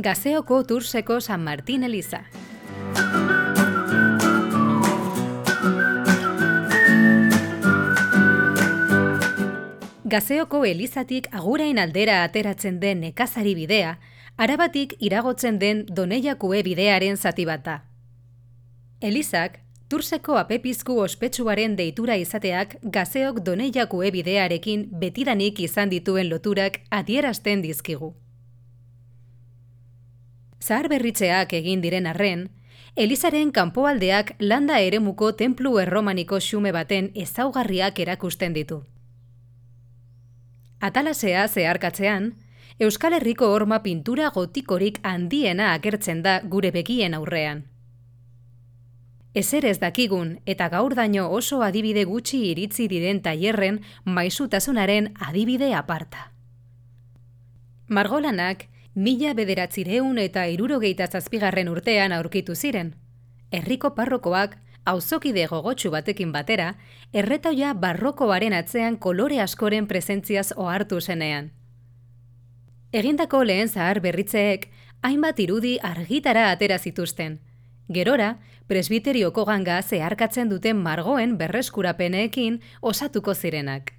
Gaseoko Turseko San Martin eliza. Gaseoko elizatik Agurain aldera ateratzen den nekazari bidea, Arabatik iragotzen den Doneiakue bidearen zati bat da. Elizak, Turseko apepizku ospetsuaren deitura izateak Gaseok Doneiakue bidearekin betidanik izan dituen loturak adierazten dizkigu. Zaharberritzeak egin diren arren, Elizaren kanpoaldeak landa eremuko tenplu erromaniko xume baten ezaugarriak erakusten ditu. Atalasea zeharkatzean, Euskal Herriko horma pintura gotikorik handiena agertzen da gure begien aurrean. Ezer ez dakigun eta gaurdaino oso adibide gutxi iritzi diren tailerren maisutasunaren adibide aparta. Margolanak 1967 urtean aurkitu ziren. Herriko parrokoak auzokide gogotsu batekin batera, erretaula barrokoaren atzean kolore askoren presentziaz ohartu zenean. Egindako lehen zahar berritzeek hainbat irudi argitara atera zituzten. Gerora, presbiterioko ganga zeharkatzen duten margoen berreskurapeneekin osatuko zirenak.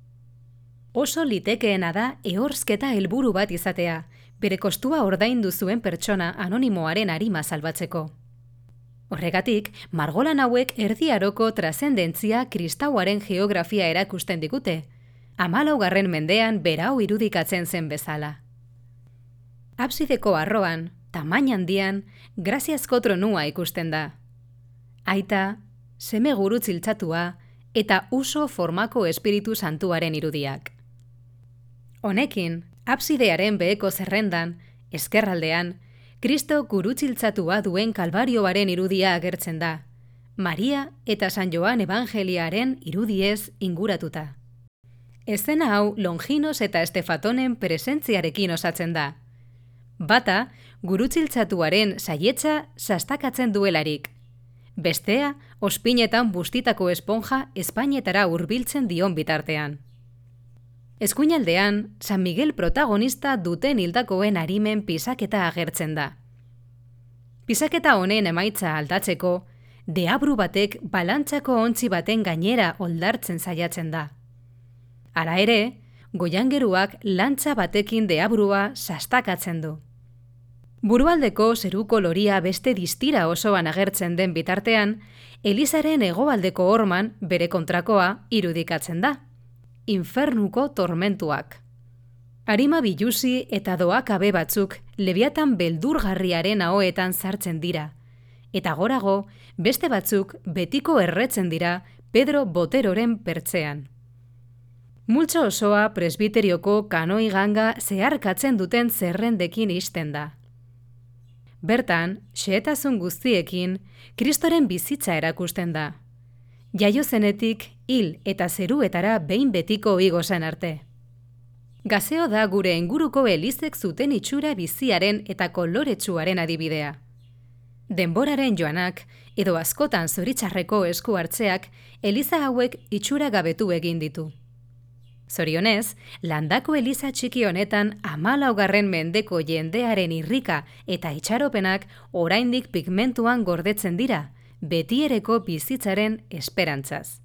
Oso litekeena da ehorzketa helburu bat izatea, bere kostua ordaindu zuen pertsona anonimoaren arima salbatzeko. Horregatik, margolan hauek Erdi Aroko trazendentzia kristauaren geografia erakusten digute, 14. mendean berau irudikatzen zen bezala. Absideko arroan, tamaina handian, graziazko tronua ikusten da. Aita, seme gurutziltzatua eta uso formako espiritu santuaren irudiak. Honekin, absidearen beheko zerrendan, ezkerraldean, Kristo gurutziltzatua duen kalbarioaren irudia agertzen da, Maria eta San Joan Evangeliaren irudiez inguratuta. Eszena hau Longinos eta Estefatonen presentziarekin osatzen da. Bata, gurutziltzatuaren saietza sastakatzen duelarik. Bestea, ospinetan bustitako esponja ezpainetara hurbiltzen dion bitartean. Eskuinaldean, San Miguel protagonista duten hildakoen arimen pisaketa agertzen da. Pisaketa honen emaitza aldatzeko, deabru batek balantzako ontzi baten gainera oldartzen saiatzen da. Hala ere, goiangeruak lantza batekin deabrua sastakatzen du. Burualdeko zeruko loria beste distira osoan agertzen den bitartean, Elizaren hegoaldeko horman bere kontrakoa irudikatzen da. Infernuko tormentuak. Arima biluzi eta doakabe batzuk Lebiatan beldurgarriaren ahoetan sartzen dira, eta gorago beste batzuk betiko erretzen dira Pedro Boteroren pertzean. Multzo osoa presbiterioko kanoi ganga zeharkatzen duten zerrendekin ixten da. Bertan, xehetasun guztiekin, Kristoren bizitza erakusten da. Jaio zenetik hil eta zeruetara behin betiko igo zen arte. Gaseo da gure inguruko elizek zuten itxura biziaren eta koloretsuaren adibidea. Denboraren joanak edo askotan zoritxarreko esku hartzeak eliza hauek itxura gabetu egin ditu. Zorionez, landako eliza txiki honetan 14. mendeko jendearen irrika eta itxaropenak oraindik pigmentuan gordetzen dira, betiereko bizitzaren esperantzaz.